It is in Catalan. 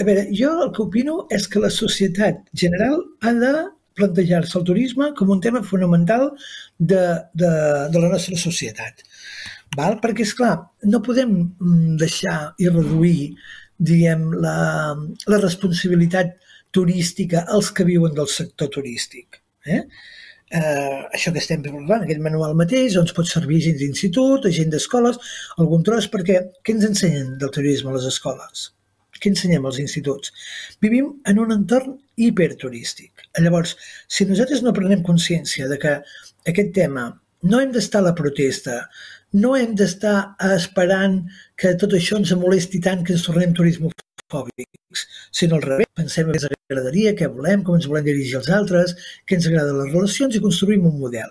A veure, jo el que opino és que la societat general ha de plantejar-se el turisme com un tema fonamental de, de la nostra societat. Val? Perquè, és clar, no podem deixar i reduir, diguem, la responsabilitat turística als que viuen del sector turístic. Això que estem parlant, aquest manual mateix, doncs pot servir a gent d'institut, a gent d'escoles, algun tros, perquè què ens ensenyen del turisme a les escoles? Què ensenyem als instituts? Vivim en un entorn hiperturístic. Llavors, si nosaltres no prenem consciència de que aquest tema no hem d'estar a la protesta, no hem d'estar esperant que tot això ens molesti tant que ens tornem turismofòbics, sinó al revés, pensem què ens agradaria, què volem, com ens volem dirigir als altres, què ens agraden les relacions i construïm un model.